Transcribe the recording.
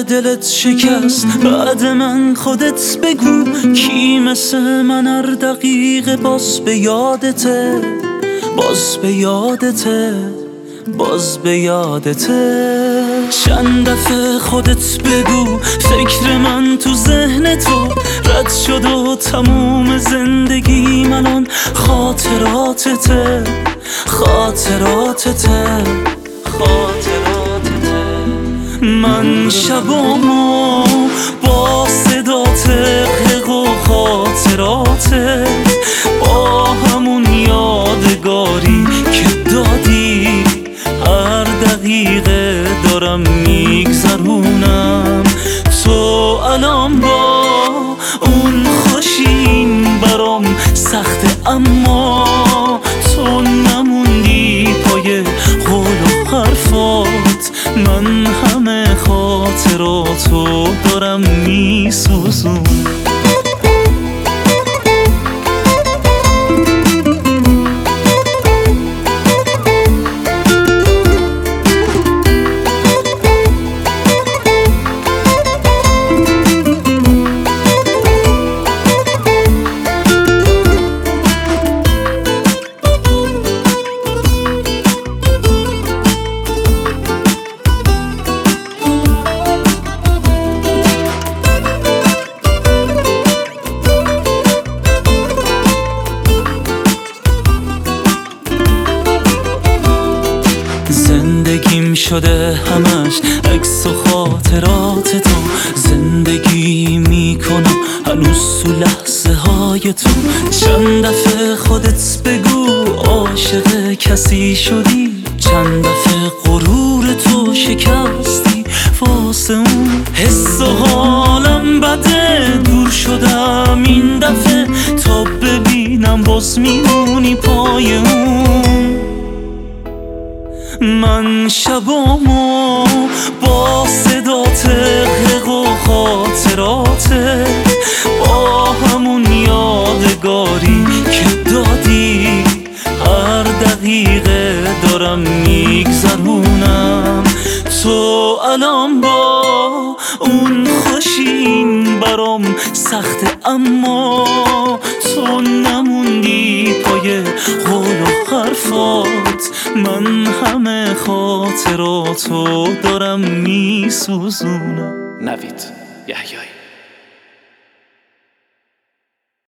دلت شکست بعد من خودت بگو کی مثل من هر دقیقه باز به یادته، باز به یادته، باز به یادته. چند دفعه خودت بگو فکر من تو ذهن تو رد شد و تموم زندگی الان خاطراتته، خاطراتته، خاطراتته. من شبامو با صدات غرق و خاطراتت، با همون یادگاری که دادی هر دقیقه دارم میگذرونم. تو الان با اون خوشین برام سخته، اما تو نموندی پای قول و حرفات. من همه خاطراتو دارم میسوزونم. زندگیم شده همش عکس و خاطرات تو، زندگی میکنم هنوز تو لحظه های تو. چند دفعه خودت بگو عاشق کسی شدی، چند دفعه غرور تو شکستی واسه اون. حس و حالم بده دور شدم این دفعه، تا ببینم باز میمونی پای اون. من شبامو با صدات غرق و خاطراتت، با همون یادگاری که دادی هر دقیقه دارم میگذرونم. تو الان با اون خوشین برام سخته، اما تو نموندی پای قول و حرفات. من همه خاطراتو دارم میسوزونم. نوید یحیایی.